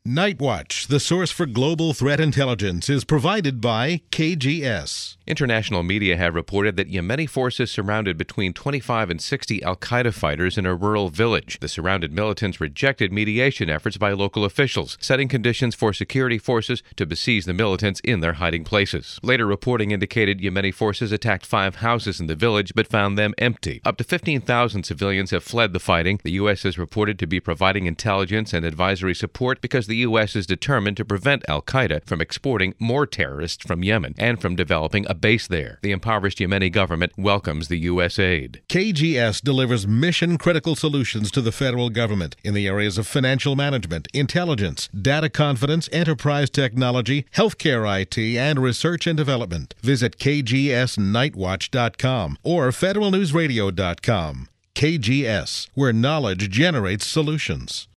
Nightwatch, the source for global threat intelligence, is provided by KGS. International media have reported that Yemeni forces surrounded between 25 and 60 al-Qaeda fighters in a rural village. The surrounded militants rejected mediation efforts by local officials, setting conditions for security forces to besiege the militants in their hiding places. Later reporting indicated Yemeni forces attacked 5 houses in the village but found them empty. Up to 15,000 civilians have fled the fighting. The U.S. is reported to be providing intelligence and advisory support because the U.S. is determined to prevent al-Qaeda from exporting more terrorists from Yemen and from developing a base there. The impoverished Yemeni government welcomes the U.S. aid. KGS delivers mission-critical solutions to the federal government in the areas of financial management, intelligence, data confidence, enterprise technology, healthcare IT, and research and development. Visit kgsnightwatch.com or federalnewsradio.com. KGS, where knowledge generates solutions.